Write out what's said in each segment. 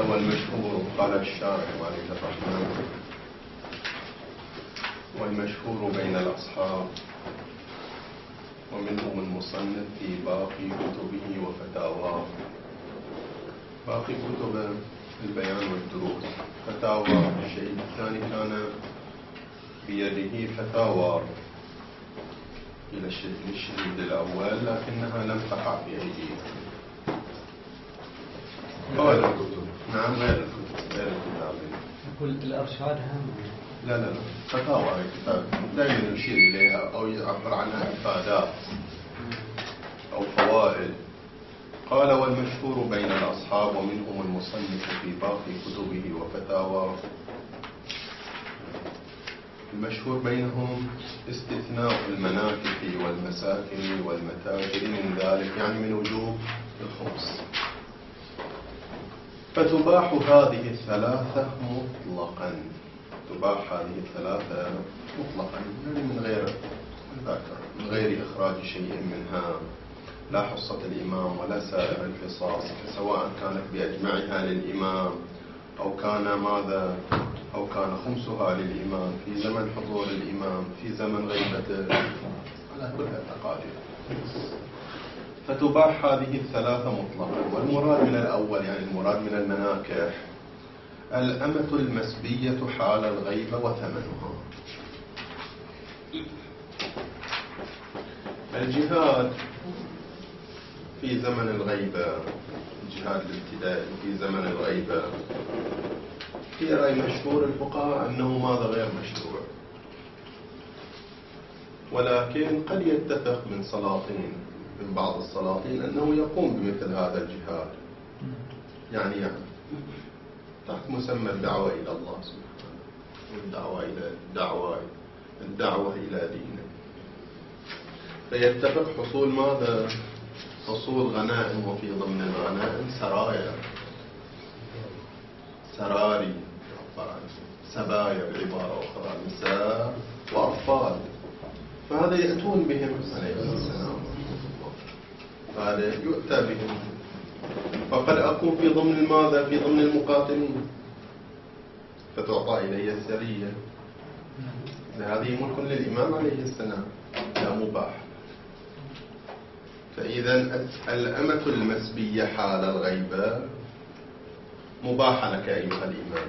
والمشهور قال الشارع عليه الرحمن: والمشهور بين الأصحاب ومنهم المصنف في باقي كتبه وفتاواه. باقي كتبه البيان والدروس، فتاوى الشيء الثاني كان بيده فتاوى إلى الشهيد الأول لكنها لم تقع في أيديه. غير الكتب. نعم غير الكتب، غير الكتاب. يقول الإرشاد هم. لا فتاوى كتاب دائما يشير إليها أو يعبر عنها إفادات أو فوائد. قال: والمشهور بين الأصحاب ومنهم المصنف في باقي كتبه وفتاواه. المشهور بينهم استثناء المناكح والمساكن والمتاجر من ذلك، يعني من وجوب الخمس. فتباح هذه الثلاثة مطلقا، تباح هذه الثلاثة مطلقا، يعني من غير إخراج شيء منها، لا حصة الإمام ولا سائر الحصص، سواء كانت بأجمعها للإمام أو كان خمسها للإمام في زمن حضور الإمام، في زمن غيبته، على كل التقادير. فتباح هذه الثلاثة مطلقا. والمراد من الأول، يعني المراد من المناكح، الأمة المسبية حال الغيبة وثمنها. الجهاد في زمن الغيبة، الجهاد الابتدائي في زمن الغيبة، في رأي مشهور الفقهاء أنه ماذا غير مشروع، ولكن قد يتفق من بعض السلاطين أنه يقوم بمثل هذا الجهاد، يعني تحت مسمى الدعوة إلى الله سبحانه، الدعوة إلى دينه. فيتفق حصول ماذا؟ حصول غنائم، وفي ضمن الغنائم سراري، سبايا بعبارة أخرى، نساء وأطفال. فهذا يأتون بهم عليه السلام، هذا يؤتى بهم. فقد أكون في ضمن ماذا؟ في ضمن المقاتلين، فتعطى إلي السرية. هذه ملك للإمام عليه السلام، لا مباح. فإذا الأمة المسبية حال الغيبة مباحة لك أيها الإمام.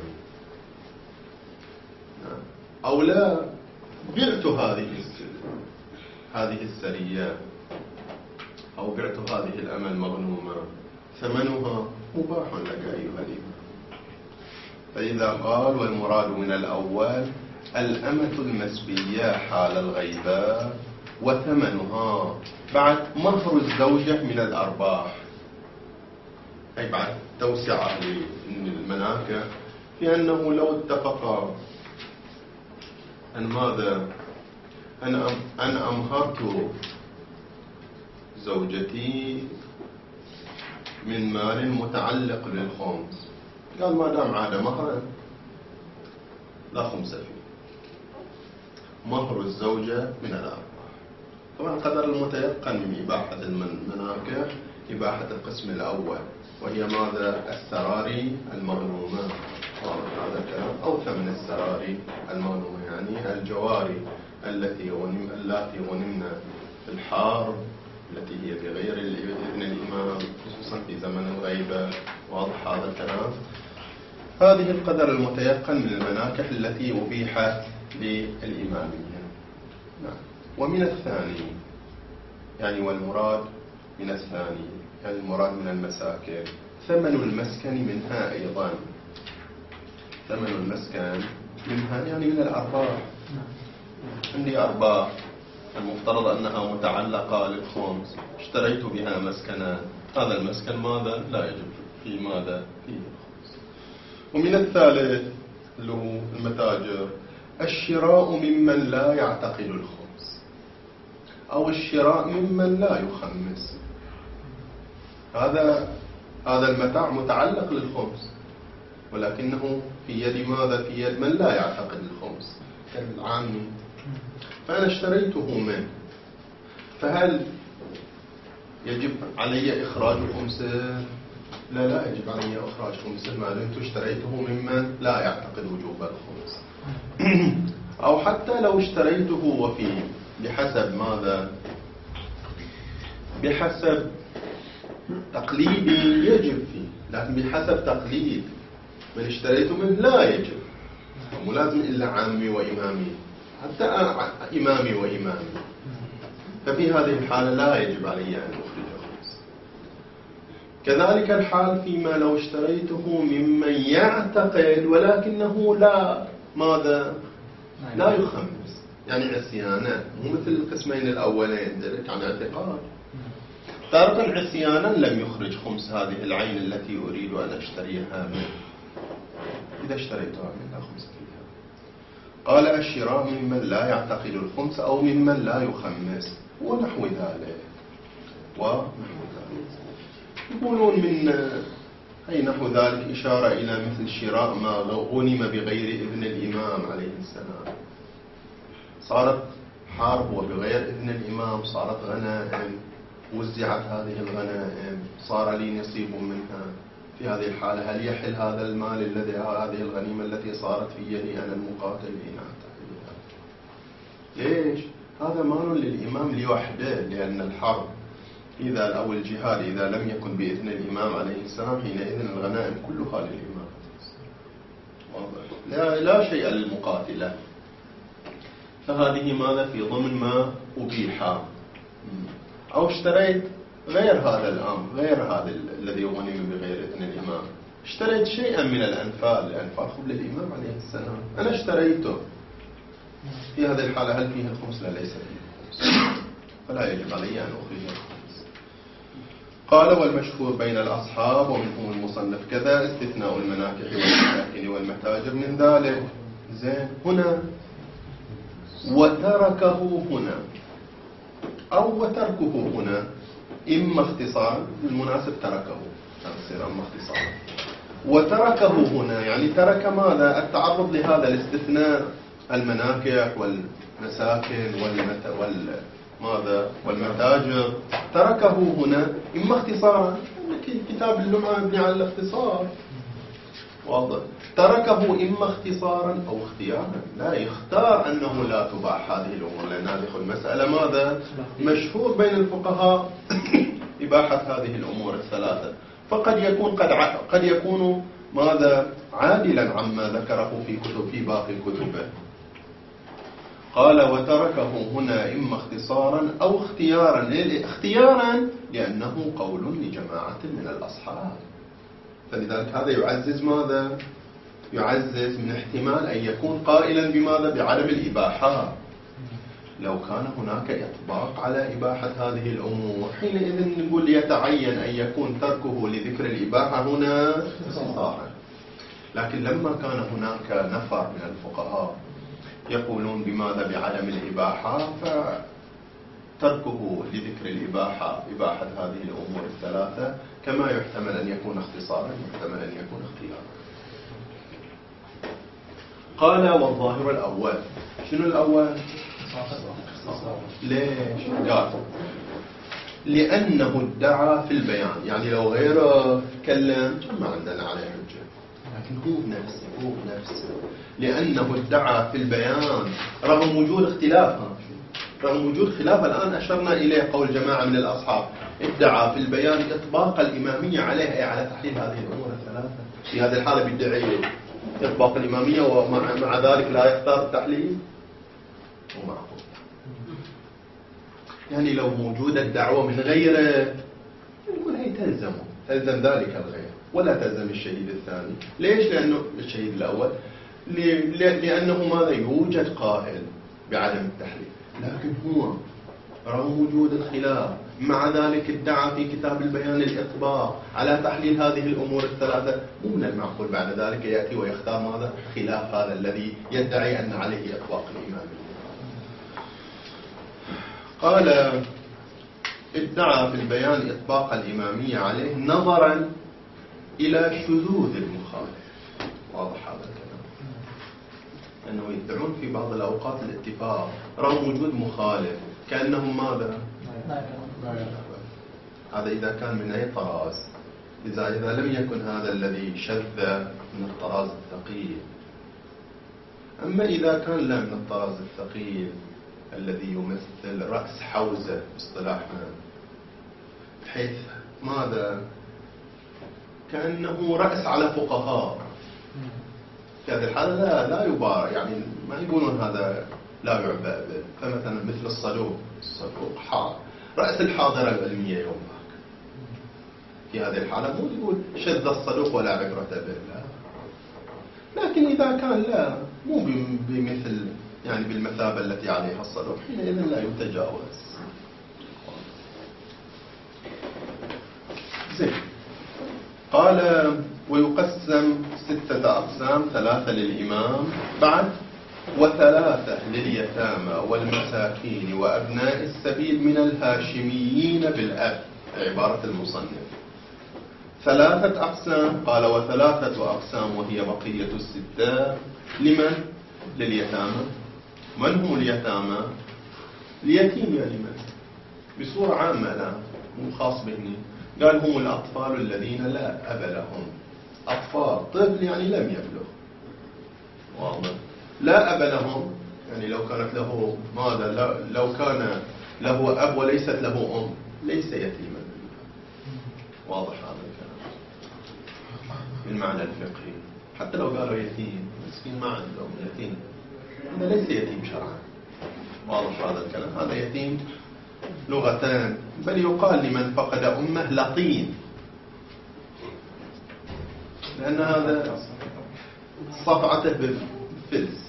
أو لا، بعت هذه السرية أو بعت هذه الأمة المغنومة، ثمنها مباح لك أيها الإمام. فإذا قال: والمراد من الأول الأمة المسبية حال الغيبة وثمنها، بعد مهر الزوجة من الأرباح، أي بعد توسعة للمناكح، في أنه لو اتفقا أن ماذا؟ أن أمهرت زوجتي من مال متعلق للخمس، قال: ما دام عاد مهرا لا خمس فيه، مهر الزوجة من الأرباح. طبعا قدر المتيقن من إباحة المناكح إباحة القسم الأول، وهي ماذا؟ السراري المغنومة، هذا الكلام، أو ثمن السراري المغنومة، يعني الجواري التي غنمنا في الحرب، التي هي بغير إذن الإمام، خصوصا في زمن الغيبة. واضح هذا الكلام؟ هذه القدر المتيقن من المناكح التي أبيحت للإمامية. نعم. ومن الثاني، يعني والمراد من الثاني، يعني المراد من المساكن ثمن المسكن منها أيضا، ثمن المسكن منها يعني من الأرباح. عندي أرباح المفترض أنها متعلقة للخمس، اشتريت بها مسكنا، هذا المسكن ماذا؟ لا يجب في ماذا؟ فيه الخمس. ومن الثالث اللي هو المتاجر، الشراء ممن لا يعتقد الخمس، أو الشراء ممن لا يخمس. هذا المتاع متعلق للخمس، ولكنه في يد ماذا؟ في يد من لا يعتقد الخمس، كالعامي. فأنا اشتريته منه، فهل يجب علي إخراج خمسه؟ لا يجب علي إخراج خمس المال، أنتم اشتريته ممن لا يعتقد وجوب الخمس. أو حتى لو اشتريته وفي بحسب ماذا؟ بحسب تقليدي يجب فيه، لكن بحسب تقليد من اشتريته منه لا يجب. مو لازم إلا عامي وإمامي، حتى إمامي وإمامي. ففي هذه الحالة لا يجب علي أن أخرج خمس. كذلك الحال فيما لو اشتريته ممن يعتقد ولكنه لا ماذا؟ لا يخمس، يعني عصيانا، مو مثل القسمين الأولين ذلك عن اعتقاد. تارة عصيانا لم يخرج خمس هذه العين التي أريد أن أشتريها منه. إذا اشتريتها منه خمس فيها. قال الشراء ممن لا يعتقد الخمس أو ممن لا يخمس ونحو ذلك. يقولون من أي نحو ذلك إشارة إلى مثل شراء ما غنم بغير إذن الإمام عليه السلام. صارت حرب وبغير إذن الإمام، صارت غنائم، وزعت هذه الغنائم، صار لي نصيب منها. في هذه الحالة هل يحل هذا المال الذي هذه الغنيمة التي صارت في يدي أنا المقاتل حين أعتقدها؟ ليش؟ هذا مال للإمام لوحده، لأن الحرب إذا أو الجهاد إذا لم يكن بإذن الإمام عليه السلام حينئذ الغنائم كلها للإمام. واضح؟ لا شيء للمقاتلة. فهذه ماذا في ضمن ما أبيح. أو اشتريت غير هذا الأمر، غير هذا الذي غنم بغير إذن الإمام، اشتريت شيئا من الأنفال، الأنفال خذ للإمام عليه السلام، أنا اشتريته. في هذه الحالة هل فيه الخمس؟ لا، ليس فيه الخمس، فلا يجب علي أن أخرج الخمس. قال والمشهور بين الأصحاب ومنهم المصنف كذا استثناء المناكح والمساكن والمتاجر من ذلك. زين، هنا وتركه هنا أو وتركه هنا إما اختصار، المناسب تركه، تصير أما اختصار. وتركه هنا يعني ترك ماذا؟ التعرض لهذا الاستثناء، المناكح والمساكن والمتاجر، تركه هنا إما اختصارا، كتاب اللمعة مبني على الاختصار، واضح. تركه إما اختصارا أو اختيارا، لا يختار أنه لا تباح هذه الأمور، لأن هذه المسألة ماذا؟ مشهور بين الفقهاء إباحة هذه الأمور الثلاثة. فقد يكون قد يكون ماذا؟ عادلا عما ذكره في باقي كتبه. قال وتركه هنا إما اختصارا أو اختيارا. اختيارا لأنه قول لجماعة من الأصحاب، فلذلك هذا يعزز ماذا؟ يعزز من احتمال أن يكون قائلا بماذا؟ بعدم الإباحة. لو كان هناك إطباق على إباحة هذه الأمور حينئذ نقول يتعين أن يكون تركه لذكر الإباحة هنا اختصارا. لكن لما كان هناك نفر من الفقهاء يقولون بماذا؟ بعدم الإباحة، فتركه لذكر الإباحة، إباحة هذه الأمور الثلاثة، كما يحتمل أن يكون اختصارا يحتمل أن يكون اختيارا. قال والظاهر الأول. شنو الأول؟ ليش؟ قال لأنه ادعى في البيان، يعني لو غيره تكلم ما عندنا عليه حجة، لكن هو بنفسه لأنه ادعى في البيان رغم وجود اختلاف، رغم وجود خلاف الآن أشرنا إليه قول جماعة من الأصحاب، ادعى في البيان إطباق الإمامية عليه، أي على تحليل هذه الأمور الثلاثة. في هذه الحالة بيدعي إطباق الإمامية ومع ذلك لا يختار التحليل، مو معقول. يعني لو موجودة الدعوة من غيره نقول هي تلزم ذلك الغير ولا تلزم الشهيد الثاني. ليش؟ لأنه الشهيد الأول لأنه ماذا؟ يوجد قائل بعدم التحليل، لكن هو رغم وجود الخلاف مع ذلك ادعى في كتاب البيان الإطباق على تحليل هذه الأمور الثلاثة. مو من المعقول بعد ذلك يأتي ويختار ماذا؟ خلاف هذا الذي يدعي أن عليه إطباق الإمامية. قال ادعى في البيان إطباق الإمامية عليه نظرا إلى شذوذ المخالف. واضح هذا الكلام؟ أنه يدعون في بعض الأوقات الاتفاق رغم وجود مخالف، كأنهم ماذا؟ هذا إذا كان من أي طراز، إذا لم يكن هذا الذي شذ من الطراز الثقيل. أما إذا كان لا من الطراز الثقيل الذي يمثل رأس حوزة باصطلاحنا، بحيث ماذا كأنه رأس على فقهاء، في هذه الحالة لا يبارى، يعني ما يقولون هذا لا يعبأ به. فمثلا مثل الصدوق رأس الحاضرة العلمية يوم ذاك، في هذه الحالة مو يقول شذ الصدوق ولا عبرة به، لا. لكن إذا كان لا مو بمثل يعني بالمثابة التي عليها الصدوق، حينئذ لا يتجاوز. زين. قال ويقسم 6 أقسام، 3 للإمام بعد، و3 لليتامى والمساكين وأبناء السبيل من الهاشميين بالأب، عبارة المصنف. 3 أقسام، قال و3 أقسام وهي بقية 6 لمن؟ لليتامى. من هم اليتامى؟ اليتيم يعني من؟ بصورة عامة، لا مو خاص بهني. قال هم الأطفال الذين لا أب لهم. أطفال، طفل يعني لم يبلغ، واضح. لا أب لهم يعني لو كانت له ماذا، لو كان له أب وليست له أم ليس يتيما، واضح هذا الكلام بالمعنى الفقهي. حتى لو قالوا يتيم مسكين ما عندهم يتيم، هذا ليس يتيم شرعا، واضح هذا الكلام. هذا يتيم لغتان، بل يقال لمن فقد أمه لطيم، لأن هذا صفعته بالفلس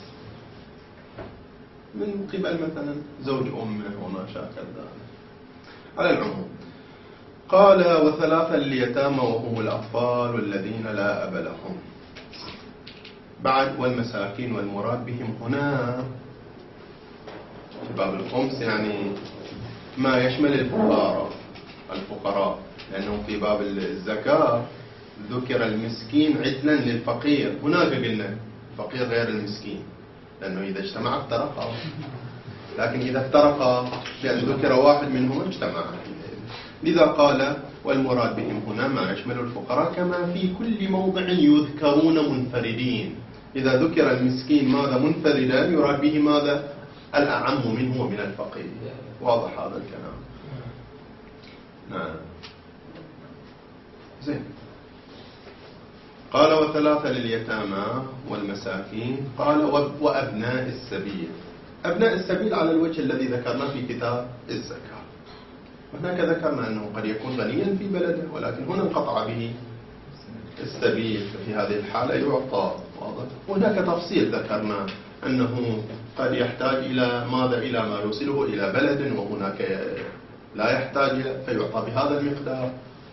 من قبل مثلا زوج أمه وما شاكل ذلك. على العموم قال و3 لليتامى وهم الأطفال الذين لا أب لهم بعد، والمساكين والمراد بهم هنا في باب الخمس يعني ما يشمل الفقراء، لأنه في باب الزكاة ذكر المسكين عدلا للفقير. هناك قلنا الفقير غير المسكين، لأنه إذا اجتمع افترقا، لكن إذا افترقا لأن ذكر واحد منهما اجتمع. لذا قال والمراد بهم هنا ما يشمل الفقراء، كما في كل موضع يذكرون منفردين. إذا ذكر المسكين ماذا منفردا يراد به ماذا الأعم منه ومن الفقير، واضح هذا الكلام. نعم. زين. قال و3 لليتامى والمساكين، قال وأبناء السبيل. أبناء السبيل على الوجه الذي ذكرناه في كتاب الزكاة. هناك ذكرنا أنه قد يكون غنيا في بلده، ولكن هنا انقطع به السبيل، في هذه الحالة يعطى، واضح. وهناك تفصيل ذكرنا أنه قد يحتاج إلى ماذا، إلى ما يوصله إلى بلد، وهناك لا يحتاج فيعطى بهذا المقدار.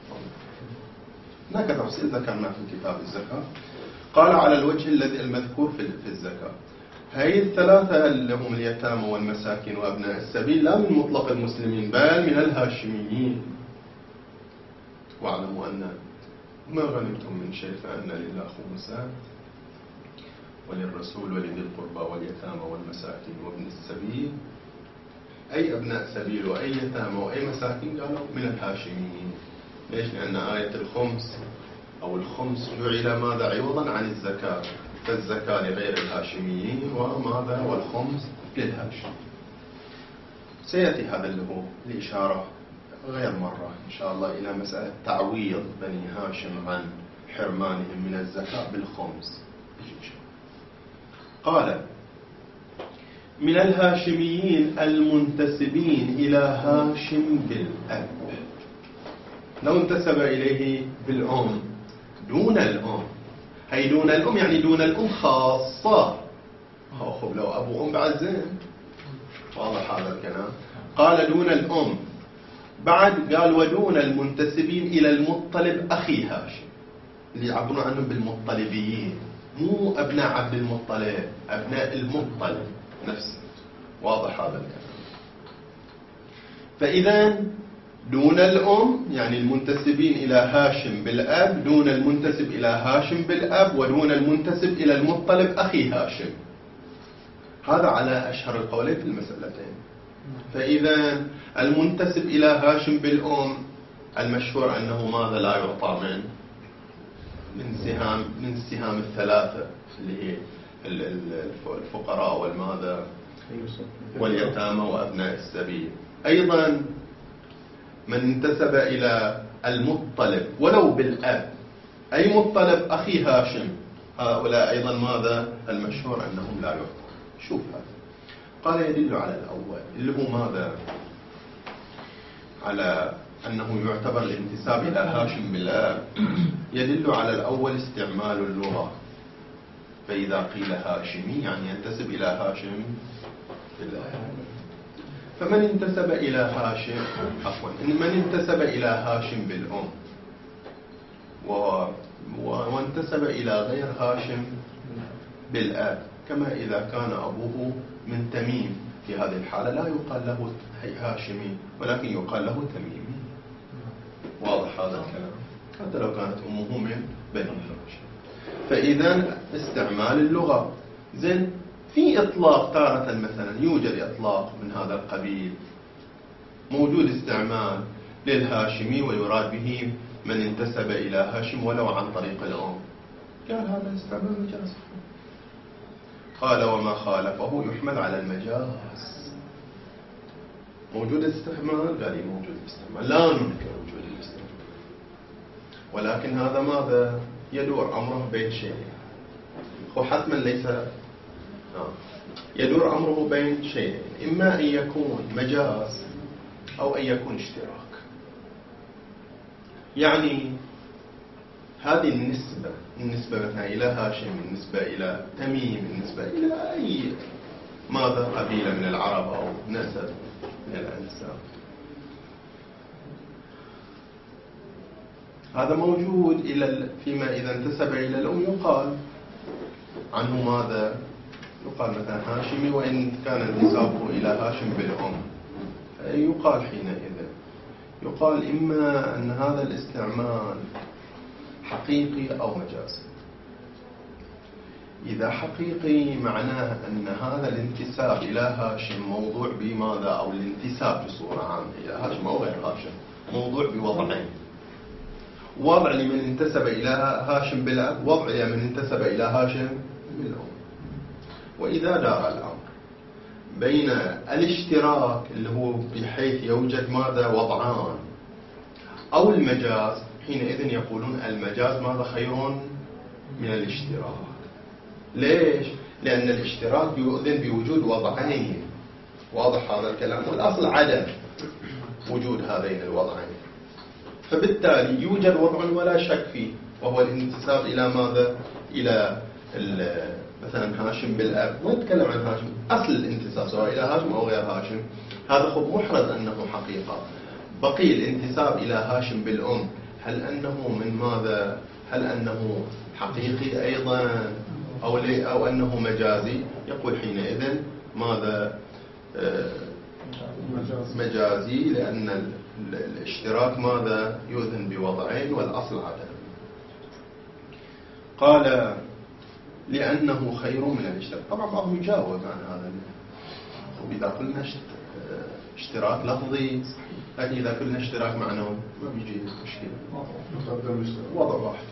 هناك تفصيل ذكرنا في كتاب الزكاة. قال على الوجه الذي المذكور في الزكاة. هذه 3 اللي هم اليتامى والمساكين وأبناء السبيل لا من مطلق المسلمين بل من الهاشميين. واعلموا أن ما غنمتم من شيء فأن لله خمسه وللرسول ولذي القربى واليتامى والمساكين وابن السبيل، أي أبناء سبيل وأي يتامى وأي مساكين قالوا من الهاشميين. ليش؟ لأن آية الخمس أو الخمس جعل ماذا عوضا عن الزكاة، فالزكاة لغير الهاشميين وماذا والخمس للهاشم. سيأتي هذا اللي هو الإشارة غير مرة إن شاء الله إلى مسألة تعويض بني هاشم عن حرمانهم من الزكاة بالخمس. قال من الهاشميين المنتسبين إلى هاشم بالأب، لو انتسب إليه بالأم دون الأم، هي دون الأم يعني دون الأم خاصة، خب لو أبو أم بعد زين، واضح هذا الكلام. قال دون الأم، بعد قال ودون المنتسبين إلى المطلب أخي هاشم، اللي يعبرون عنهم بالمطلبيين، مو أبناء عبد المطلب، أبناء المطلب نفسه، واضح هذا الكلام. فإذا دون الأم يعني المنتسبين إلى هاشم بالأب، دون المنتسب إلى هاشم بالأب، ودون المنتسب إلى المطلب أخي هاشم. هذا على أشهر القولين في المسألتين. فإذا المنتسب إلى هاشم بالأم المشهور أنه ماذا لا يعطى من السهام الثلاثة اللي هي الفقراء والماذا واليتامى وأبناء السبيل. أيضا من انتسب إلى المطلب ولو بالأب، أي مطلب أخي هاشم، هؤلاء أيضا ماذا المشهور أنهم لا يعطى. شوف هذا قال يدل على الأول اللي هو ماذا على أنه يعتبر الانتساب إلى هاشم بالآب، يدل على الأول استعمال اللغة. فإذا قيل هاشمي يعني ينتسب إلى هاشم بالآب. فمن انتسب إلى هاشم من انتسب إلى هاشم بالأم وانتسب إلى غير هاشم بالآب، كما إذا كان أبوه من تميم، في هذه الحالة لا يقال له هاشمي ولكن يقال له تميمي. واضح هذا الكلام؟ حتى لو كانت أمه من بني هاشم. فإذا استعمال اللغة زين. في إطلاق تارة مثلا يوجد إطلاق من هذا القبيل، موجود استعمال للهاشمي ويراد به من انتسب إلى هاشم ولو عن طريق الأم. قال هذا استعمال مجاز. قال وما خالفه يحمل على المجاز. موجود الاستعمال؟ قال موجود الاستعمال، لا ننكر وجود الاستعمال، ولكن هذا ماذا يدور أمره بين شيئين. هو حتما ليس يدور أمره بين شيئين، إما أن يكون مجاز أو أن يكون اشتراك. يعني هذه النسبة مثلا إلى هاشم، النسبة إلى تميم، النسبة إلى أي ماذا قبيلة من العرب أو نسب من الأنساب، هذا موجود فيما إذا انتسب إلى الأم يقال عنه ماذا؟ يقال مثلا هاشمي وإن كان انتسابه إلى هاشم بالأم. يقال حينئذ يقال إما أن هذا الاستعمال حقيقي أو مجازي. إذا حقيقي معناه أن هذا الانتساب إلى هاشم موضوع بماذا، أو الانتساب بصورة عامة إلى هاشم أو غير هاشم موضوع بوضعين: وضع لمن انتسب إلى هاشم بالأب، وضع لمن انتسب إلى هاشم بالأم. وإذا دار الأمر بين الاشتراك اللي هو بحيث يوجد ماذا وضعان أو المجاز، حينئذ يقولون المجاز ماذا خير من الاشتراك. ليش؟ لأن الاشتراك يؤذن بوجود وضعين. واضح هذا الكلام؟ والأصل عدم وجود هذين الوضعين، فبالتالي يوجد وضع ولا شك فيه، وهو الانتساب إلى ماذا؟ إلى مثلا هاشم بالأب. ونتكلم عن هاشم، أصل الانتساب سواء إلى هاشم أو غير هاشم هذا خب محرز أنه حقيقة. بقي الانتساب إلى هاشم بالأم، هل أنه من ماذا؟ هل أنه حقيقي أيضا أو أنه مجازي؟ يقول حينئذ ماذا؟ مجازي، لأن الاشتراك ماذا؟ يؤذن بوضعين والأصل عدم. قال لأنه خير من الاشتراك. طبعا بعضهم يجاوب عن هذا، وإذا قلنا اشتراك لفظي، لكن إذا قلنا اشتراك معنوي ما بيجي مشكلة، وضع واحد.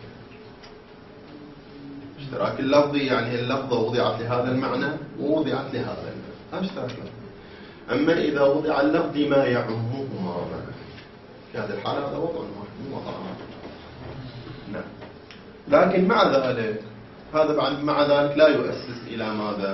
اشتراك اللفظي يعني اللفظة وضعت لهذا المعنى ووضعت لهذا المعنى، هذا اشتراك لفظي. أما إذا وضع اللفظ ما يعمهما في هذه الحالة هذا وضع واحد مو وضع واحد. نعم. لكن مع ذلك هذا مع ذلك لا يؤسس إلى ماذا؟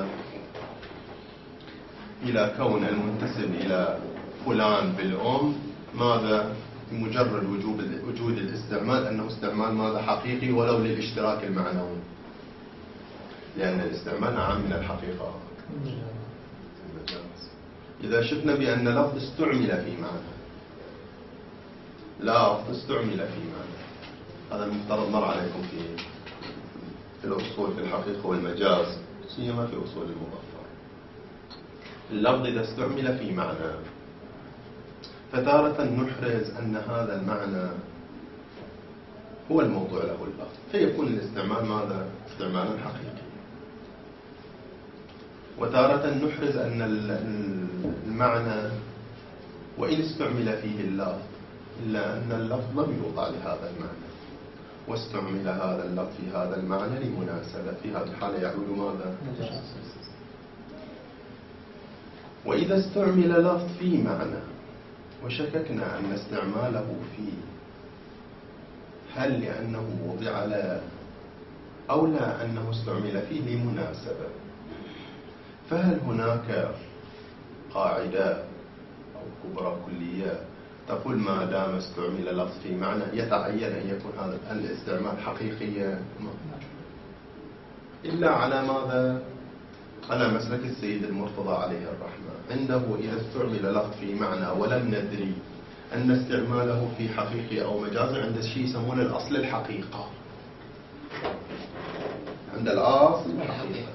إلى كون المنتسب إلى فلان بالأم ماذا؟ بمجرد وجود الاستعمال أنه استعمال ماذا؟ حقيقي ولو للاشتراك المعنوي، لأن الاستعمال عام من الحقيقة. إذا شفنا بأن لفظ استعمل في معنى، لفظ استعمل في معنى، هذا المفترض مر عليكم في الأصول في الحقيقة والمجاز، سيما في أصول المظفر. اللفظ إذا استعمل في معنى فتارة نحرز أن هذا المعنى هو الموضوع له اللفظ، فيكون الاستعمال ماذا؟ استعمالا حقيقي. وتارة نحرز أن المعنى وإن استعمل فيه اللفظ إلا أن اللفظ لم يوضع لهذا المعنى، واستعمل هذا اللفظ في هذا المعنى لمناسبة. في هذه الحالة يعود ماذا؟ وإذا استعمل لفظ في معنى وشككنا أن استعماله فيه هل لأنه وضع له أو لا أنه استعمل فيه لمناسبة، فهل هناك قاعدة أو كبرى كلية تقول ما دام استعمل لفظ في معنى يتعين أن يكون هذا الاستعمال حقيقيا؟ إلا على ماذا؟ على مسلك السيد المرتضى عليه الرحمة، عنده إذا استعمل لفظ في معنى ولم ندري أن استعماله في حقيقي أو مجازي، عند شيء يسمونه الأصل الحقيقة. عند الأصل الحقيقة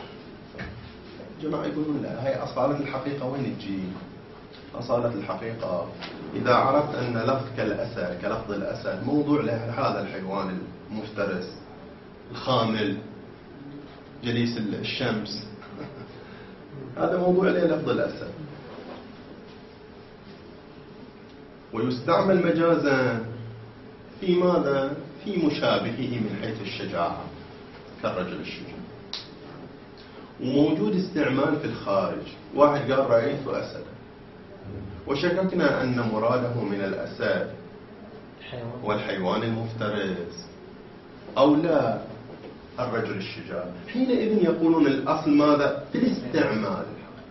جماعة يقولون لا، هي أصالة الحقيقة وين تجي؟ أصالة الحقيقة إذا عرفت أن لفظ كالأسد كلفظ الأسد موضوع لهذا الحيوان المفترس الخامل جليس الشمس، هذا موضوع له لفظ الأسد، ويستعمل مجازا في ماذا؟ في مشابهه من حيث الشجاعة كالرجل الشجاع. وموجود استعمال في الخارج، واحد قال رأيت أسدا، وشككنا أن مراده من الأسد والحيوان المفترس أو لا الرجل الشجاع، حينئذ يقولون الأصل ماذا؟ الاستعمال.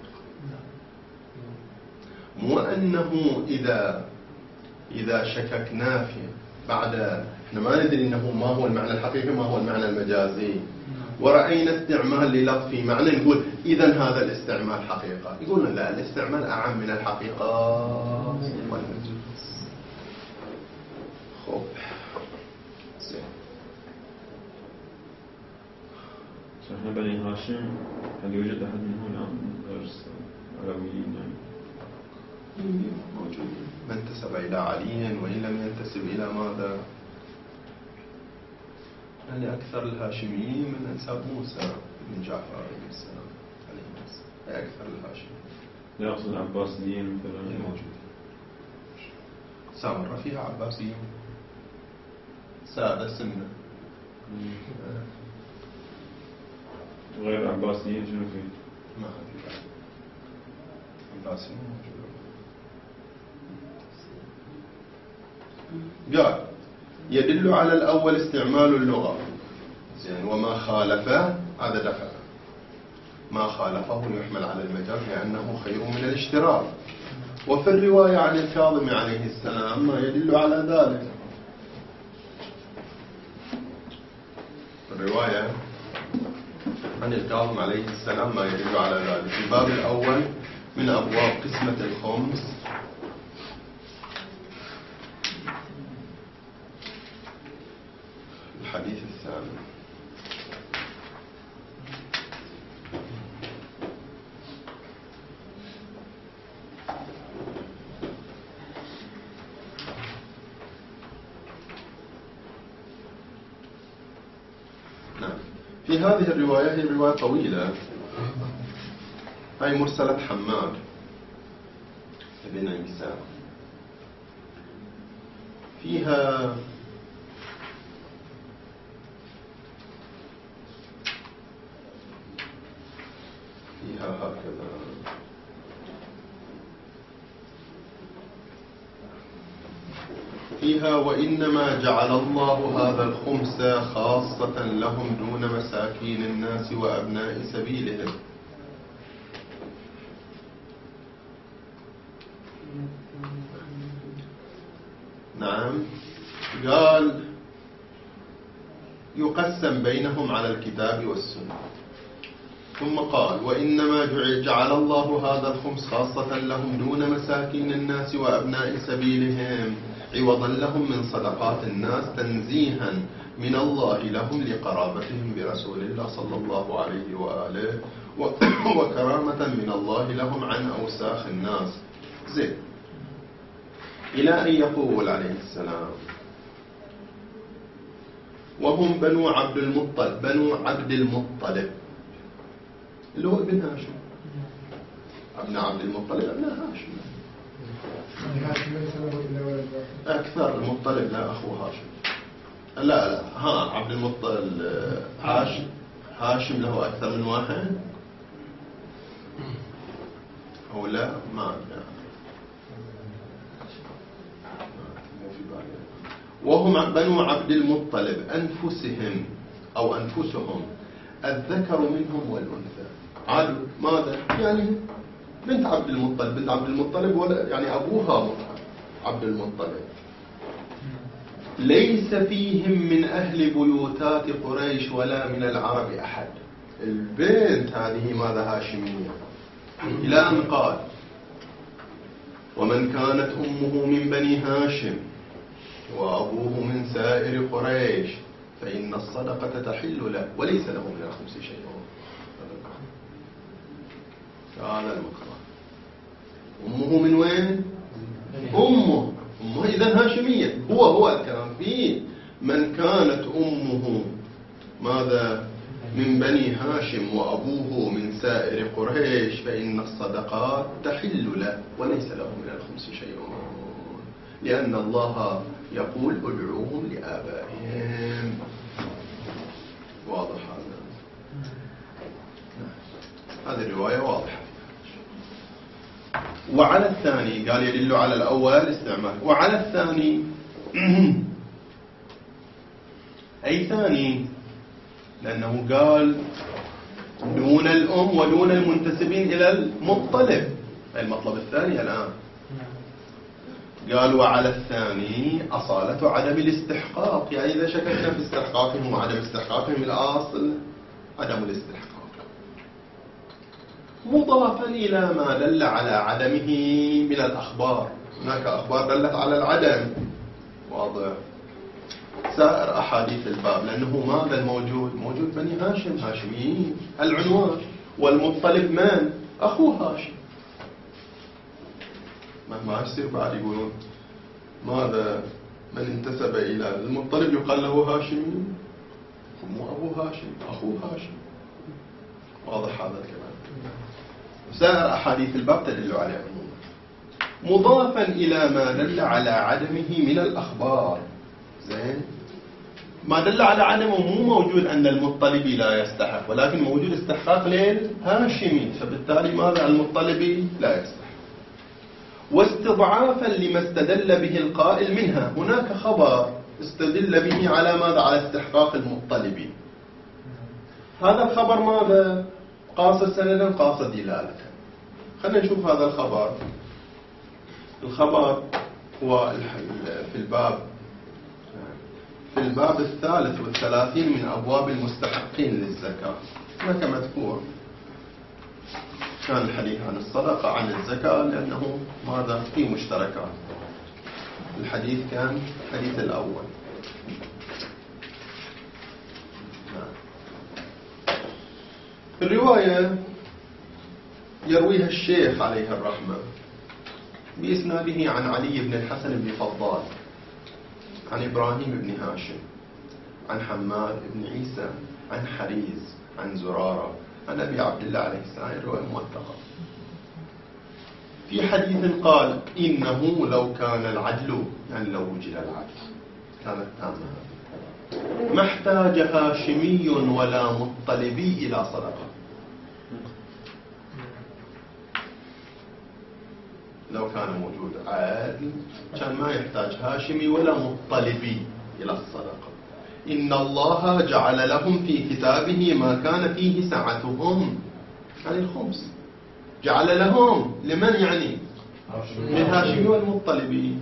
مو أنه إذا شككنا فيه بعد احنا ما ندري انه ما هو المعنى الحقيقي ما هو المعنى المجازي، ورأينا استعمال للفظ في معنى نقول إذا هذا الاستعمال حقيقة. يقولون لا، الاستعمال أعم من الحقيقة والمجاز. خب صحيح. بني هاشم هل يوجد أحد منهم الآن غير علويين يعني؟ موجود من انتسب إلى علي وإن لم ينتسب إلى ماذا؟ يعني أكثر الهاشميين من أنساب موسى بن جعفر عليه السلام هي أكثر الهاشميين. لا أقصد العباسيين مثلا موجود سامرة فيها عباسيين سادة سنة. غير العباسيين شنو فيه؟ ما أدري. عباسيين موجود. قال يدل على الأول استعمال اللغة يعني وما خالفه هذا دخل، ما خالفه يحمل على المجاز لأنه خير من الاشتراك. وفي الرواية عن الكاظم عليه السلام ما يدل على ذلك. الرواية عن الكاظم عليه السلام ما يدل على ذلك. في الباب الأول من أبواب قسمة الخمس الحديث الثامن. نعم. في هذه الرواية هي رواية طويلة، هاي مرسلة حماد بن عيسى، فيها هكذا فيها وإنما جعل الله هذا الخمس خاصة لهم دون مساكين الناس وأبناء سبيلهم. نعم. قال يقسم بينهم على الكتاب والسنة، ثم قال وإنما جعل الله هذا الخمس خاصة لهم دون مساكين الناس وأبناء سبيلهم عوضا لهم من صدقات الناس تنزيها من الله لهم لقرابتهم برسول الله صلى الله عليه وآله وكرامة من الله لهم عن أوساخ الناس. زين، إلى أن يقول عليه السلام وهم بنو عبد المطلب اللي هو ابن هاشم، ابن عبد المطلب ابن هاشم. هاشم ليس له إلا ولد واحد. أكثر. المطلب لا أخو هاشم. لا عبد المطلب هاشم له أكثر من واحد أو لا؟ ما أدري. مو في بالي. وهم بنو عبد المطلب أنفسهم أو أنفسهم الذكر منهم والأنثى. عاد ماذا؟ يعني بنت عبد المطلب ولا يعني أبوها عبد المطلب. ليس فيهم من أهل بيوتات قريش ولا من العرب أحد. البنت هذه ماذا؟ هاشمية. إلى أن قال ومن كانت أمه من بني هاشم وأبوه من سائر قريش فإن الصدقة تحل له وليس له من الخمس شيء. هذا المقرأ. أمه من وين؟ أمه إذا هاشمية. هو الكلام فيه من كانت أمه ماذا؟ من بني هاشم وأبوه من سائر قريش فإن الصدقات تحل له وليس له من الخمس شيء، لأن الله يقول ادعوهم لآبائهم. واضح هذه الرواية واضحة. وعلى الثاني قال يدل على الأول استعمال. وعلى الثاني أي ثاني؟ لأنه قال دون الأم ودون المنتسبين إلى المطلب. المطلب الثاني الآن قال وعلى الثاني أصالة عدم الاستحقاق، يعني إذا شككنا في استحقاقهم وعدم استحقاقهم الأصل عدم الاستحقاق، مضافا إلى ما دل على عدمه من الأخبار. هناك أخبار دلت على العدم. واضح. سائر أحاديث الباب لأنه ماذا الموجود؟ موجود بني هاشم، هاشميين العنوان، والمطلب من؟ أخو هاشم. ما يصير بعد يقولون ماذا من انتسب إلى المطلب يقال له هاشمي، مو أبو هاشم، أخو هاشم. واضح هذا الكلام. سائر أحاديث الباب تدل على عمومه، مضافا إلى ما دل على عدمه من الأخبار. زين، ما دل على عدمه مو موجود أن المطلبي لا يستحق، ولكن موجود استحقاق للهاشمي، فبالتالي ماذا؟ المطلبي لا يستحق. واستضعافا لما استدل به القائل منها، هناك خبر استدل به على ماذا؟ على استحقاق المطلبي. هذا الخبر ماذا؟ قاص سندا قاص دلالة. خلينا نشوف هذا الخبر. الخبر هو في الباب 33 من أبواب المستحقين للزكاة. هناك مذكور كان الحديث عن الصدقة عن الزكاة لأنه ماذا؟ في مشتركات. الحديث كان الحديث الأول. الرواية يرويها الشيخ عليه الرحمة بإسناده عن علي بن الحسن بن فضال عن إبراهيم بن هاشم عن حماد بن عيسى عن حريز عن زرارة عن أبي عبد الله عليه السلام. الرواية موثقة. في حديث قال إنه لو كان العدل، يعني لو وجد العدل كانت تامة، ما احتاج هاشمي ولا مطلبي إلى صدقة. لو كان موجود عادل كان ما يحتاج هاشمي ولا مطلبي إلى الصدقة. إن الله جعل لهم في كتابه ما كان فيه سعتهم، يعني الخمس جعل لهم لمن؟ يعني للهاشمي والمطلبي.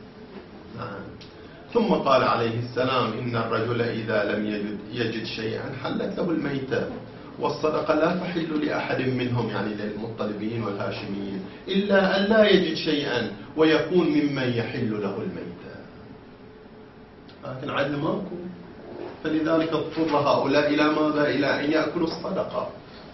ثم قال عليه السلام إن الرجل إذا لم يجد شيئا حلت له الميتة، والصدقة لا تحل لأحد منهم، يعني للمطلبين والهاشميين، إلا أن لا يجد شيئا ويكون ممن يحل له الميتة. لكن عدل ماكو، فلذلك اضطر هؤلاء إلى ماذا؟ إلى أن يأكلوا الصدقة.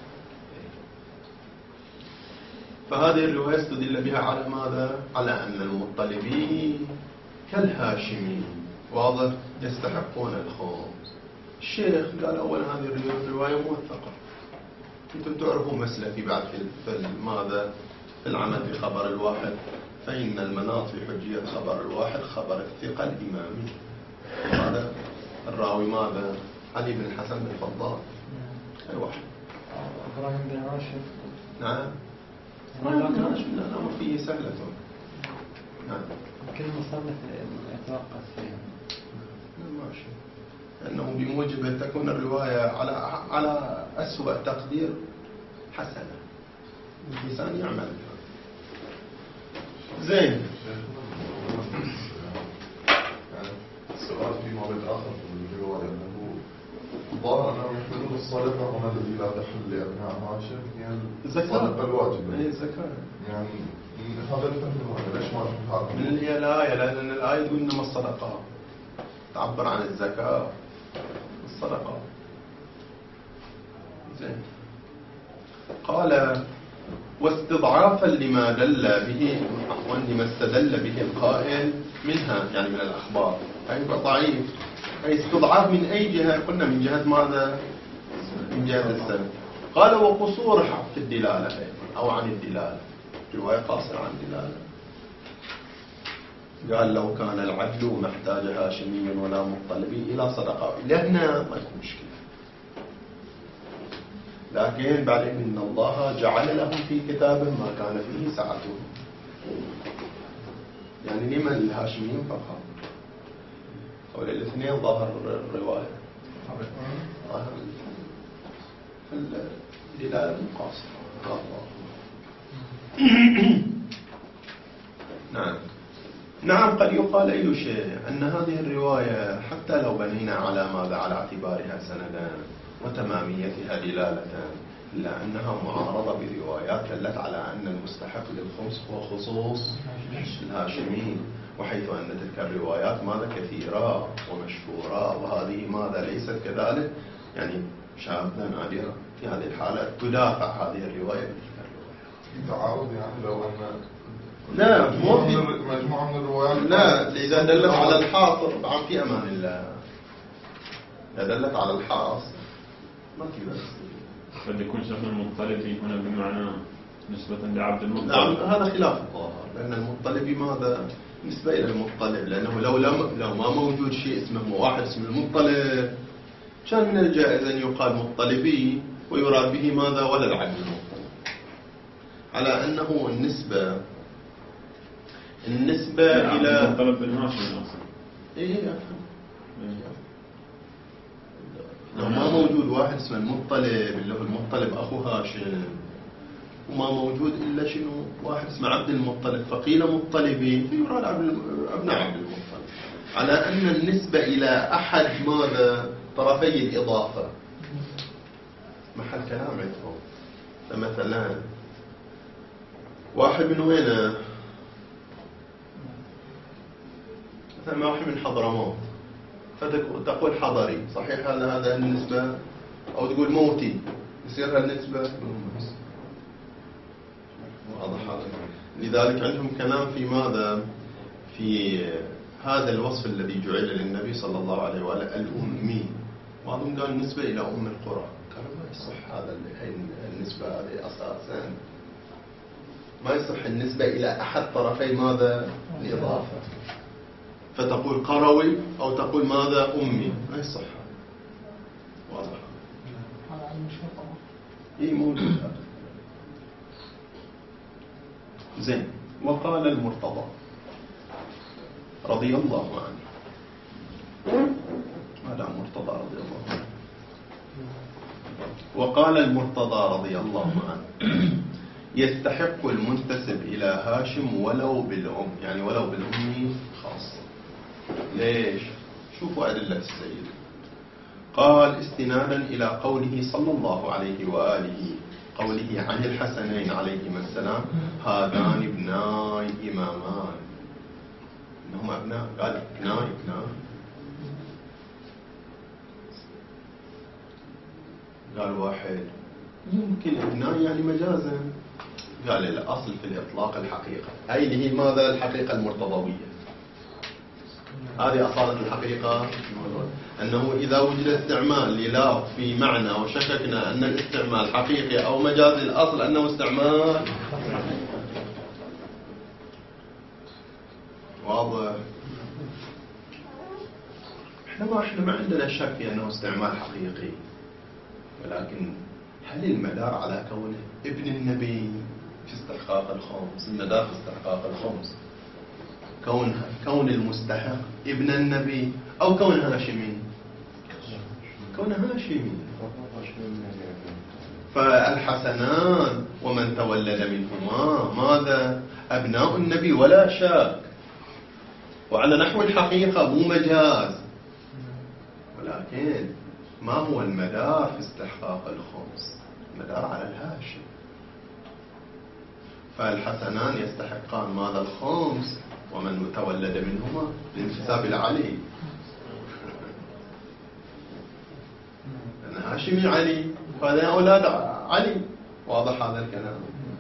فهذه الرواية استدل بها على ماذا؟ على أن المطلبين كالهاشمين، واضح، يستحقون الخمس. الشيخ قال أولا هذه الرواية موثقة. أنتم تعرفوا مسلكي بعد في ماذا؟ في العمل بخبر الواحد فإن المناط في حجية خبر الواحد خبر الثقة الإمامي. هذا الراوي ماذا؟ علي بن الحسن بن فضال. أي واحد. إبراهيم بن راشد. نعم. إبراهيم بن راشد الأمر فيه سهلة. نعم. كل مصنف يتوقف فيها. ماشي. لأنه بموجب تكون الرواية على أسوأ تقدير حسنة. الإنسان يعمل بها. زين. السؤال في مورد آخر في الرواية أنه ظاهر أنهم يحملون الصدقة هنا الذي لا تحل لأبناء هاشم يعني الصدقة الواجبة. أي الزكاة. يعني هذا الفهم هذا ليش ما في من هي الآية؟ لأن الآية تقول إنما الصدقة تعبر عن الزكاة الصدقة. زين. قال واستضعافا لما دل به عفوا لما استدل به القائل منها يعني من الأخبار أي ضعيف. أي استضعاف من أي جهة؟ قلنا من جهة ماذا؟ من جهة السند. قال وقصور في الدلالة أو عن الدلالة رواية قاصرة عن الدلالة. قال لو كان العدل ما احتاج هاشمي ولا مطلبي إلى صدقة لهنا ما يكون مشكلة. لكن بعدين إن الله جعل لهم في كتاب ما كان فيه سعته. يعني لمن الهاشميين فقط أو الاثنين ظهر الرواية ظهر الدلالة القاصرة. نعم قد يقال أي شيء أن هذه الرواية حتى لو بنينا على ماذا على اعتبارها سندا وتماميتها دلالة إلا أنها معارضة بروايات دلت على أن المستحق للخمس هو خصوص الهاشمي وحيث أن تلك الروايات ماذا كثيرة ومشهورة وهذه ماذا ليست كذلك يعني شاذة نادرة. في هذه الحالة تدافع هذه الرواية بتلك الرواية. تعارض يعني لو أن لا مجموعة من الروايات لا إذا دلت على الحاصر طبعا في أمان الله. إذا دلت على الحاصر ما في بس. قد يكون شيخ المطلبي هنا بمعنى نسبة لعبد المطلب. نعم هذا خلاف الظاهر لأن المطلبي ماذا نسبة إلى المطلب لأنه لو ما موجود شيء اسمه واحد اسمه المطلب كان من الجائز أن يقال مطلبي ويراد به ماذا ولا العبد المطلب على أنه النسبة إلى المطلب بالهاشم أصلا. إيه أفهم. لو ما موجود واحد اسمه المطلب اللي هو المطلب أخو هاشم وما موجود إلا شنو واحد اسمه عبد المطلب فقيل مطلبي فيراد أبناء عبد المطلب على أن النسبة إلى أحد ماذا طرفي الإضافة محل كلام عندهم. فمثلا واحد من وين مثلا واحد من حضرموت فتقول حضري صحيح هذا النسبة أو تقول موتي يصير هالنسبة واضح هذا. لذلك عندهم كلام في ماذا في هذا الوصف الذي جعل للنبي صلى الله عليه وآله الأمي بعضهم قال النسبة إلى أم القرى قال ما يصح هذا النسبة هذه أساسا ما يصح النسبة إلى أحد طرفي ماذا الإضافة فتقول قروي أو تقول ماذا أمي ما يصح واضح هذا علم الشرطة. إيه موجود. زين. وقال المرتضى رضي الله عنه هذا مرتضى رضي الله عنه وقال المرتضى رضي الله عنه يستحق المنتسب إلى هاشم ولو بالأم يعني ولو بالأم خاصة. ليش؟ شوفوا أدلة السيد. قال استنادا إلى قوله صلى الله عليه وآله قوله عن الحسنين عليهما السلام هذان ابناي إمامان إنهم أبناء قال ابناي قال واحد يمكن ابناء يعني مجازا قال الأصل في الإطلاق الحقيقة أي اللي هي ماذا الحقيقة المرتضوية. هذه أصالة الحقيقة أنه إذا وجد استعمال للا في معنى وشككنا أن الاستعمال حقيقي أو مجازي الأصل أنه استعمال واضح. احنا ما عندنا شك في انه استعمال حقيقي، ولكن هل المدار على كونه ابن النبي في استحقاق الخمس؟ المدار في استحقاق الخمس كون المستحق ابن النبي أو كون هاشمي؟ كون هاشمي. فالحسنان ومن تولد منهما ماذا؟ أبناء النبي ولا شك، وعلى نحو الحقيقة مو مجاز. ولكن ما هو المدار في استحقاق الخمس؟ المدار على الهاشم. فالحسنان يستحقان ماذا؟ الخمس، ومن تولد منهما الانتساب إلى علي. أنا هاشمي علي، فهذا أولاد علي. واضح هذا الكلام؟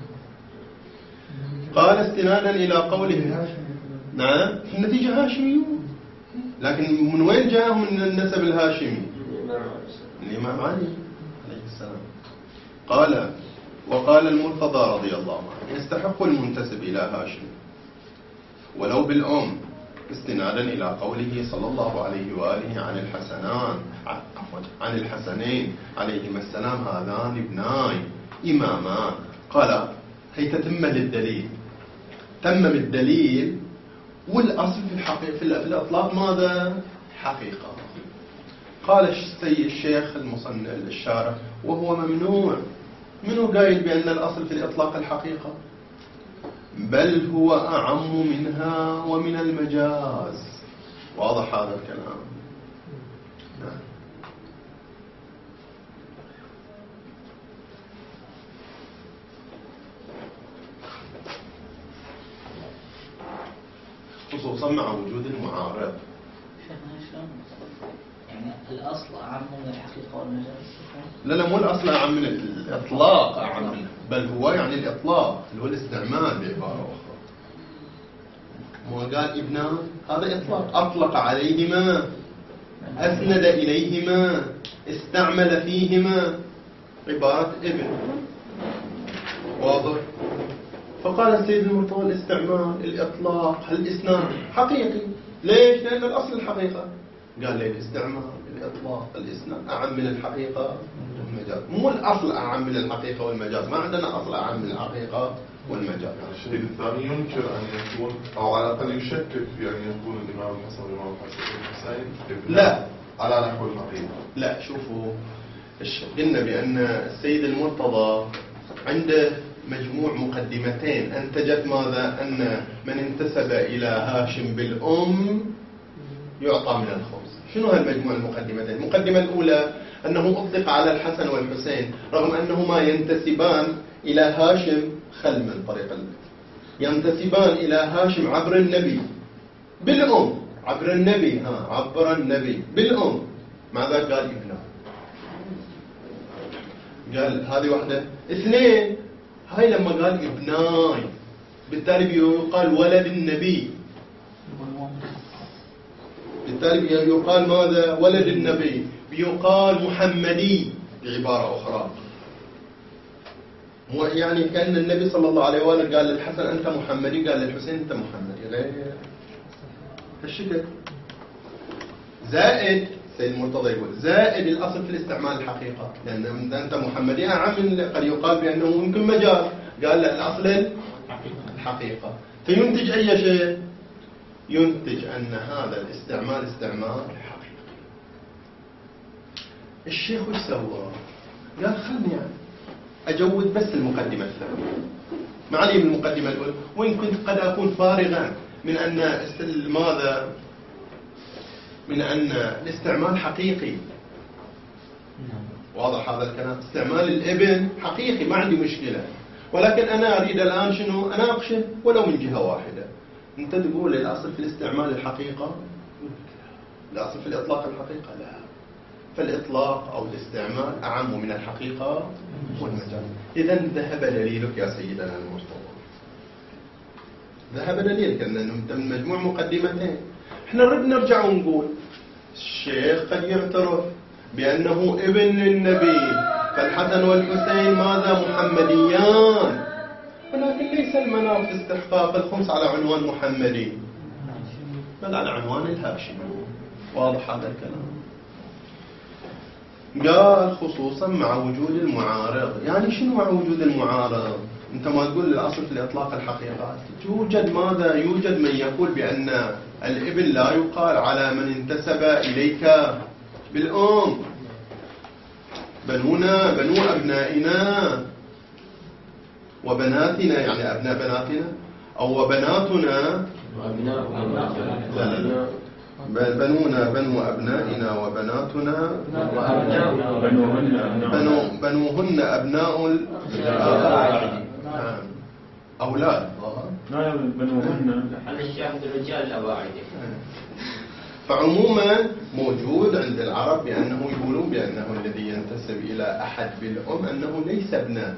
قال استنادا إلى قوله نعم في النتيجة هاشميون، لكن من وين جاءهم من النسب الهاشمي؟ الإمام علي عليه السلام. قال وقال المرتضى رضي الله عنه يستحق المنتسب إلى هاشم ولو بالأم، استنادا إلى قوله صلى الله عليه وآله عن الحسنين عليهما السلام هذان ابناي إمامان. قال هي تتم للدليل، تمم الدليل، والأصل في الحقيقة في الإطلاق ماذا؟ حقيقة. قال الشيخ المصنف الشارح وهو ممنوع. منو قايل بأن الأصل في الإطلاق الحقيقة؟ بل هو أعم منها ومن المجاز. واضح هذا الكلام؟ نعم. خصوصا مع وجود المعارض. شيخنا شلون يعني الأصل أعم من الحقيقة والمجاز؟ لا مو الأصل أعم من الإطلاق، أعم منه، بل هو يعني الإطلاق اللي هو الاستعمال بعبارة أخرى. مو قال ابنان، هذا إطلاق، أطلق عليهما، أسند إليهما، استعمل فيهما عبارة ابن. واضح؟ فقال السيد المرتضى الاستعمال، الإطلاق، الإسناد حقيقي. ليش؟ لأن الأصل الحقيقة. قال لي الاستعمال، الإطلاق، الإسناد أعم من الحقيقة والمجاز. مو الأصل أعم من الحقيقة والمجاز، ما عندنا أصل أعم من الحقيقة والمجاز. الشيء الثاني ينكر أن يكون، أو على الأقل يشكك في أن يكون الإمام الحسن والإمام الحسين لا على نحو الحقيقة. لا، شوفوا قلنا بأن السيد المرتضى عنده مجموع مقدمتين أنتجت ماذا؟ أن من انتسب إلى هاشم بالأم يعطى من الخمس. شنو هالمجموع المقدمتين؟ المقدمة الأولى أنه أطلق على الحسن والحسين رغم أنهما ينتسبان إلى هاشم خل من طريق ينتسبان إلى هاشم عبر النبي بالأم، عبر النبي، عبر النبي بالأم. ماذا قال ابنه؟ قال هذه واحدة. اثنين، هاي لما قال ابناي بالتالي بيقال ولد النبي، بالتالي يقال ماذا؟ ولد النبي، بيقال محمدي بعبارة أخرى. يعني كأن النبي صلى الله عليه وآله قال للحسن أنت محمدي، قال للحسين أنت محمدي. ليه؟ هالشكل. زائد سيد المرتضى يقول زائد الأصل في الاستعمال الحقيقة، لأن أنت محمدي أعم من قد يقال بأنه ممكن مجاز. قال لا، الأصل الحقيقة. فينتج أي شيء؟ ينتج أن هذا الاستعمال استعمال حقيقي. الشيخ وش سوى؟ قال خلني يعني أجود بس المقدمة الثانية، ما علي من المقدمة الأولى، وإن كنت قد أكون فارغا من أن ماذا؟ من أن الاستعمال حقيقي. واضح هذا الكلام؟ استعمال الابن حقيقي، ما عندي مشكلة، ولكن أنا أريد الآن شنو؟ أناقشه ولو من جهة واحدة. أنت تقول الأصل في الاستعمال الحقيقة، الأصل في الإطلاق الحقيقة، لا. فالإطلاق أو الاستعمال أعم من الحقيقة والمجاز. إذن ذهب دليلك يا سيدنا المرتضى، ذهب دليلك أنه من مجموع مقدمتين. احنا نريد نرجع ونقول الشيخ قد يعترف بأنه ابن النبي، فالحسن والحسين ماذا؟ محمديان، ولكن ليس المنار في استحقاق الخمس على عنوان محمدي. بل على عنوان الهاشمي. واضح هذا الكلام؟ قال خصوصا مع وجود المعارض. يعني شنو مع وجود المعارض؟ انت ما تقول الأصل في إطلاق الحقيقات. يوجد ماذا؟ يوجد من يقول بأن الابن لا يقال على من انتسب إليك بالأم. بنونا بنو أبنائنا وبناتنا، يعني أبناء بناتنا، أو بناتنا لا بنونا بنو أبنائنا وبناتنا بنوهن أبناء أولاد. لا بنوهن على الشاهد الرجال الأباعد. فعموما موجود عند العرب بأنه يقولون بأنه الذي ينتسب إلى أحد بالأم أنه ليس ابنه.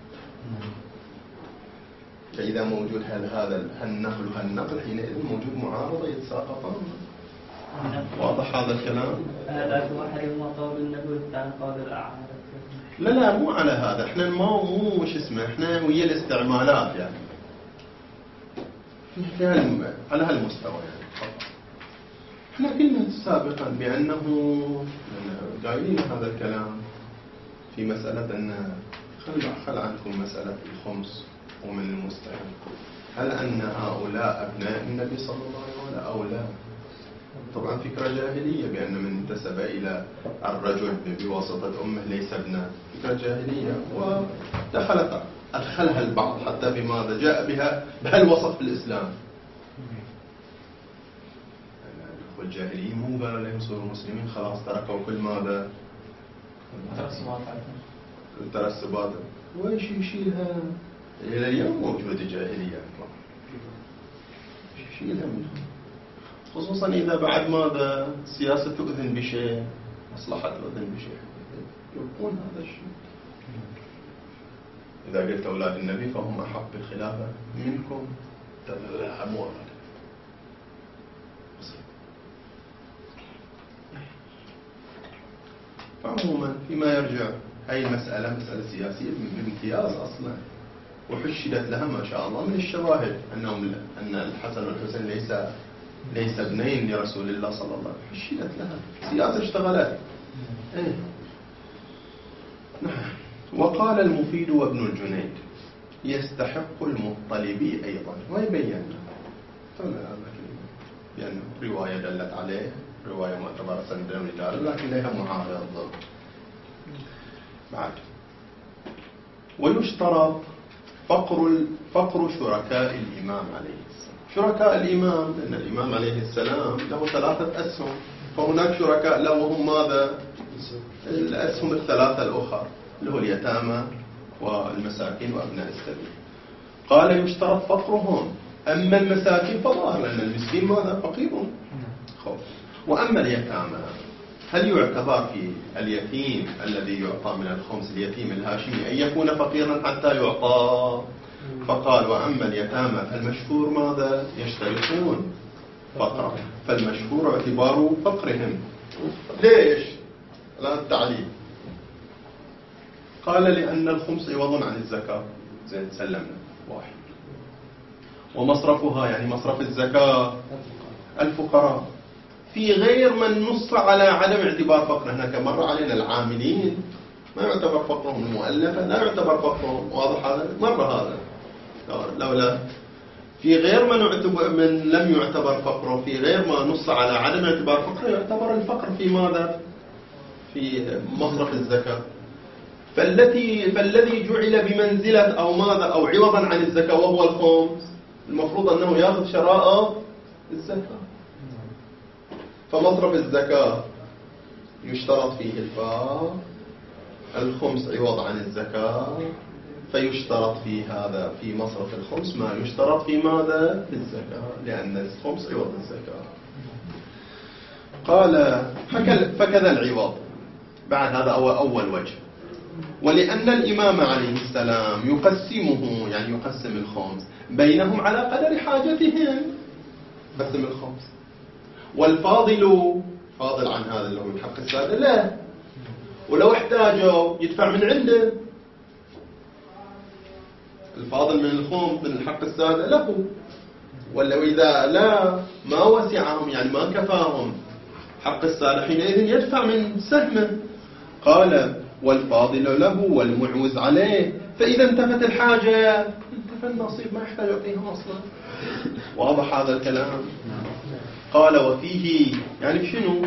فإذا موجود هذا النقل وهالنقل حينئذ موجود معارضة يتساقطان. واضح هذا الكلام؟ هذا واحد ما قول النبي والثاني قول الأعارض. لا مو على هذا، احنا مو وش اسمه، احنا ويا الاستعمالات يعني على هالمستوى يعني. احنا قلنا سابقا بأنه قايلين هذا الكلام في مسألة أن خل عنكم مسألة الخمس ومن المستحيل. هل أن هؤلاء أبناء النبي صلى الله عليه وسلم أو لا؟ طبعا فكرة جاهلية بأن من انتسب إلى الرجل بواسطة أمه ليس ابنه، فكرة جاهلية أدخلها البعض حتى بماذا جاء بها بهالوصف في الإسلام. والجاهليين مو قالوا لهم صوروا مسلمين خلاص تركوا كل ماذا الترسبات وإيش يشيلها إلى اليوم موجودة جاهلية يشيلها منها، خصوصا إذا بعد ماذا سياسة أذن بشيء مصلحة أذن بشيء يبقون هذا الشيء. إذا قلت أولاد النبي فهم أحق بالخلافة منكم تلعبوا هذا. فعموما فيما يرجع هاي المسألة مسألة سياسية بامتياز أصلا، وحشدت لها ما شاء الله من الشواهد أن الحسن والحسين ليس ابنين لرسول الله صلى الله عليه وسلم. حشدت لها سياسة اشتغلت. نعم. وقال المفيد وابن الجنيد يستحق المطلبي أيضا، ويبين بأنه رواية دلت عليه، رواية معتبرة سند الرجال لكن لها معارض بعد. ويشترط فقر شركاء الإمام عليه السلام. شركاء الإمام لأن الإمام عليه السلام له 3 أسهم، فهناك شركاء له وهم ماذا؟ الأسهم الثلاثة الأخرى اللي هو اليتامى والمساكين وأبناء السبيل. قال يشترط فقرهم، أما المساكين فظاهر لأن المسكين ماذا؟ فقير. وأما اليتامى هل يعتبر في اليتيم الذي يعطى من الخمس اليتيم الهاشمي أن يكون فقيرا حتى يعطى؟ فقال وأما اليتامى فالمشهور ماذا؟ يشترطون فقر، فالمشهور اعتبار فقرهم. ليش؟ الآن التعليل. قال لأن الخمس عوض عن الزكاة. زين سلمنا واحد. ومصرفها يعني مصرف الزكاة الفقراء، في غير من نص على عدم اعتبار فقره. هناك مر علينا العاملين ما يعتبر فقرهم، المؤلفة لا يعتبر فقرهم، واضح هذا؟ مر هذا لولا في غير من لم يعتبر فقره، في غير ما نص على عدم اعتبار فقره يعتبر الفقر في ماذا؟ في مصرف الزكاة. فالذي جعل بمنزلة أو ماذا أو عوضا عن الزكاة وهو الخمس المفروض أنه يأخذ شراء الزكاة. فمصرف الزكاة يشترط فيه الفقر، الخمس عوض عن الزكاة، فيشترط في هذا في مصرف الخمس ما يشترط في ماذا؟ في الزكاة، لأن الخمس عوض الزكاة. قال فكذا العوض. بعد هذا أول وجه. ولأن الإمام عليه السلام يقسمه يعني يقسم الخمس بينهم على قدر حاجتهم، قسم الخمس. والفاضل فاضل عن هذا اللي هو من حق السادة لا، ولو احتاجوا يدفع من عنده. الفاضل من الخمس من الحق السادة له ولا إذا لا ما وسعهم يعني ما كفاهم حق السائل حينئذ يدفع من سهمه. قال والفاضل له والمعوز عليه، فإذا انتفت الحاجة انتفى النصيب، ما يحتاج يعطيها أصلا. واضح هذا الكلام؟ قال وفيه يعني شنو؟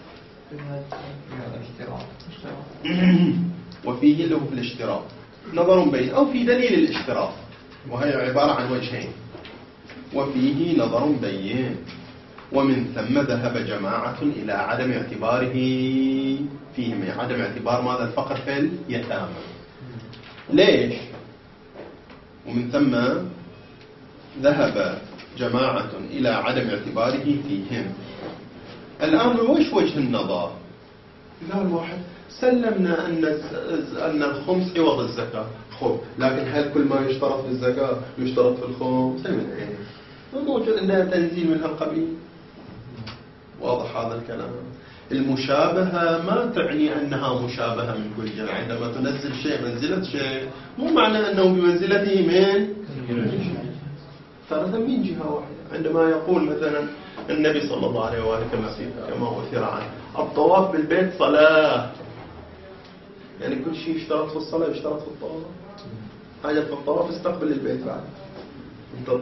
وفيه له في الاشتراط نظر بين أو في دليل الاشتراط، وهي عبارة عن وجهين. وفيه نظر بين، ومن ثم ذهب جماعة إلى عدم اعتباره فيهم، عدم اعتبار ماذا الفقر في اليتامى. ليش؟ ومن ثم ذهب جماعة إلى عدم اعتباره فيهم. الآن وش وجه النظر؟ قال واحد سلمنا أن الخمس عوض الزكاة، خب لكن هل كل ما يشترط في الزكاة يشترط في الخمس؟ من أين؟ موجود عندنا تنزيل من هالقبيل. واضح هذا الكلام؟ المشابهة ما تعني أنها مشابهة من كل جهة. عندما تنزل شيء منزلة شيء مو معنى أنه بمنزلته من فرضا من جهة واحدة. عندما يقول مثلا النبي صلى الله عليه وآله كما أثر عنه الطواف بالبيت صلاة، يعني كل شيء يشترط في الصلاة يشترط في الطواف. حاجة في الطواف استقبل البيت بعد انت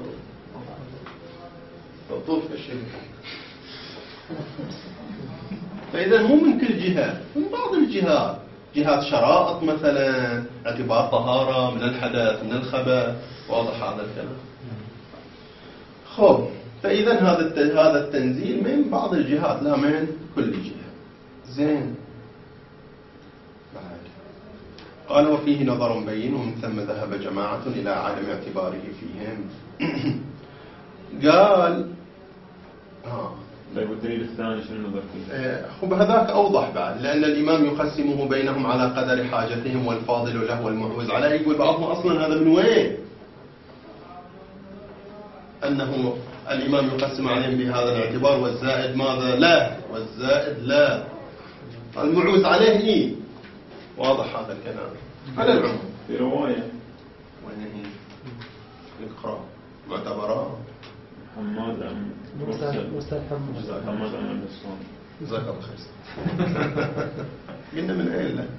تطوف كشيء. فإذا مو من كل جهة، من بعض الجهات، جهات شرائط مثلا، اعتبار طهارة من الحدث من الخبث. واضح هذا الكلام؟ خب فإذا هذا التنزيل من بعض الجهات لا من كل جهة. زين. قال وفيه نظر بين، ومن ثم ذهب جماعة إلى عدم اعتباره فيهم. قال طيب والدليل الثاني شنو نظر فيه؟ خب هذاك أوضح بعد، لأن الإمام يقسمه بينهم على قدر حاجتهم، والفاضل له والمعوز عليه. يقول بعضهم أصلا هذا من وين؟ أنه الإمام يقسم عليهم بهذا الاعتبار، والزائد ماذا؟ لا، والزائد لا، المعوز عليه إيه؟ واضح هذا الكلام على العموم. في رواية وين هي؟ اقرأ معتبرات حماد عن مرسل حماد عن البصام. جزاك الله خير. قلنا من أين له؟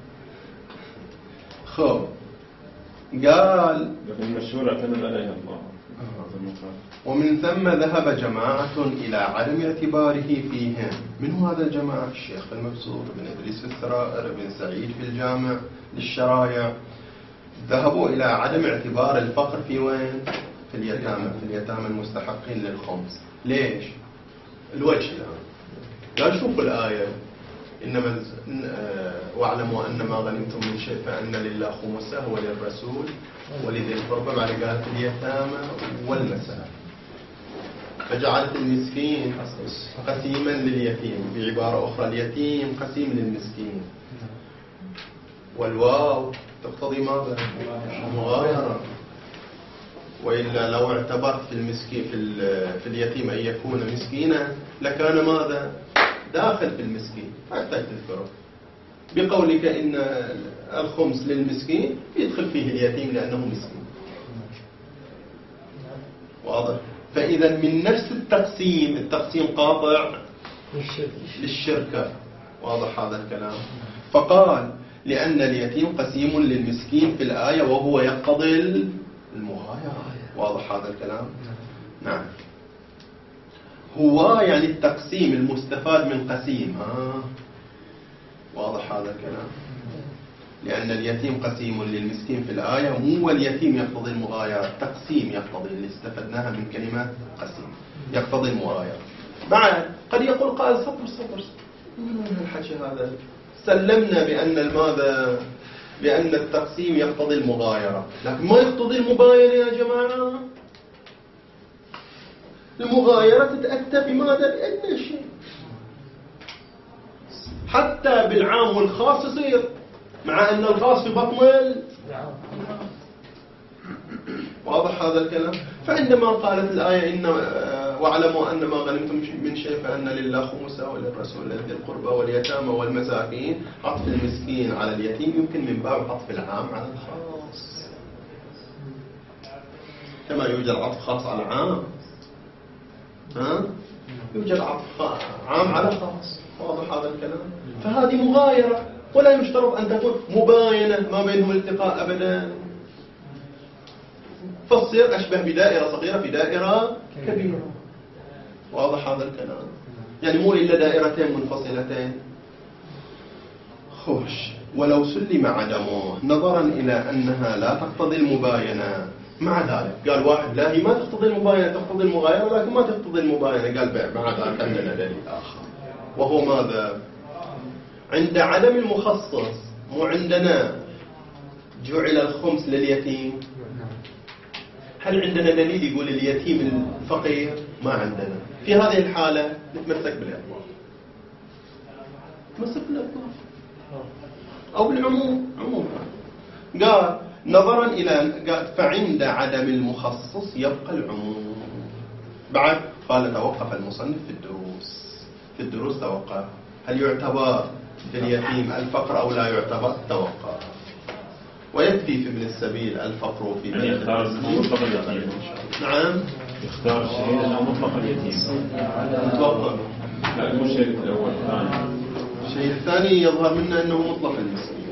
خب قال لكن المشهور اعتمد عليها الله. ومن ثم ذهب جماعة إلى عدم اعتباره فيهم. من هو هذا الجماعة؟ الشيخ المبسوط، ابن إدريس في الثرائر، ابن سعيد في الجامع للشرايع. ذهبوا إلى عدم اعتبار الفقر في وين؟ في اليتامى المستحقين للخمس. ليش؟ الوجه الآن قال شوفوا الآية إنما واعلموا أن ما غنمتم من شيء فأن لله خمسه وللرسول ولذي القربى، بعد قالت اليتامى والمساكين، فجعلت المسكين قسيما لليتيم. بعبارة أخرى اليتيم قسيم للمسكين. والواو تقتضي ماذا؟ المغايرة. وإلا لو اعتبرت في المسكين في اليتيم أن يكون مسكينا لكان ماذا؟ داخل في المسكين، ما يحتاج تذكره. بقولك إن الخمس للمسكين يدخل فيه اليتيم لأنه مسكين. واضح؟ فإذا من نفس التقسيم قاطع للشركة. واضح هذا الكلام؟ فقال لأن اليتيم قسيم للمسكين في الآية وهو يقتضي المغايرة. واضح هذا الكلام؟ نعم. هو يعني التقسيم المستفاد من قسيم. واضح هذا الكلام؟ لأن اليتيم قسيم للمسكين في الآية، مو اليتيم يقتضي المغايرة، التقسيم يقتضي، اللي استفدناها من كلمة قسيم يقتضي المغايرة. بعد قد يقول قال صبر من الحكي هذا؟ سلمنا بأن الماذا؟ بأن التقسيم يقتضي المغايرة، لكن ما يقتضي المباينة يا جماعة. المغايرة تتأتى بماذا؟ بأن شيء حتى بالعام والخاص يصير، مع أن الخاص في بطن واضح هذا الكلام؟ فعندما قالت الآية إن واعلموا أن ما غنمتم من شيء فأن لله خمسه وللرسول ذي القربى واليتامى والمساكين، عطف المسكين على اليتيم يمكن من باب عطف العام على الخاص، كما يوجد عطف خاص على العام. ها؟ يوجد عطف عام على خاص. واضح هذا الكلام؟ فهذه مغايرة، ولا يشترط أن تكون مباينة ما بينهم التقاء أبدا، فتصير أشبه بدائرة صغيرة في دائرة كبيرة. واضح هذا الكلام؟ يعني مو إلا دائرتين منفصلتين. خوش، ولو سلم عدمه نظرا إلى أنها لا تقتضي المباينة، مع ذلك قال واحد لا هي ما تقتضي المباينة، تقتضي المغايرة لكن ما تقتضي المباينة. قال مع ذلك عندنا دليل آخر، وهو ماذا؟ عند عدم المخصص مو عندنا جعل الخمس لليتيم؟ هل عندنا دليل يقول اليتيم الفقير؟ ما عندنا. في هذه الحالة نتمسك بالإطلاق، نتمسك بالإطلاق أو بالعموم. عموما قال نظرا إلى قال فعند عدم المخصص يبقى العموم. بعد قال توقف المصنف في الدروس توقف، هل يعتبر في اليتيم الفقر أو لا يعتبر؟ توقف. ويكفي في ابن السبيل الفقر في يعني يختار مطلق اليتيم. نعم، يختار الشهيد أنه مطلق اليتيم. مطلقا. لا مو الشهيد الأول، الثاني. الشيء الثاني يظهر منه أنه مطلق المسلم.